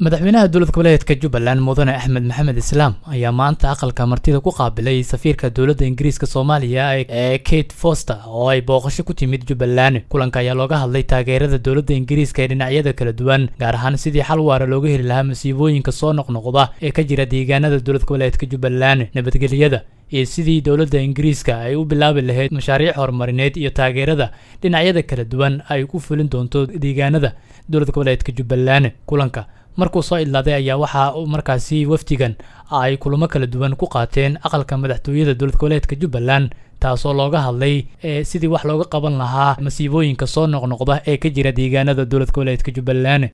madaxweynaha dowlad goboleedka Jubbaland Mudane Axmed Maxamed Islaam ayaa maanta aqalka martida ku qaabilay safiirka dowladda Ingiriiska Soomaaliya ee Kate Foster oo ay booqasho ku timid Jubbaland. Kulanka ayaa looga hadlay taageerada dowladda Ingiriiska ee dhinacyada kala duwan, gaar ahaan sidii xal waara looga heli lahaa masiibooyinka soo noqnoqda ee ka jira deegaanada dowlad goboleedka Jubbaland, nabadgelyada iyo sidii dowladda Ingiriiska ay u bilaabi lahayd mashaariic horumarineed iyo taageerada dhinacyada kala duwan ay ku fulin doonto deegaanada dowlad goboleedka Jubbaland. Kulanka markuu soo idlaaday ayaa waxa uu markaasi wafdigan ay kulamo kala duwan ku qaateen aqalka madaxtooyada dowlad goboleedka Jubbaland, taasoo looga hadlay sidii wax looga qaban lahaa masiibooyinka soo noqnoqda ee ka jira deegaanada dowlad goboleedka Jubbaland.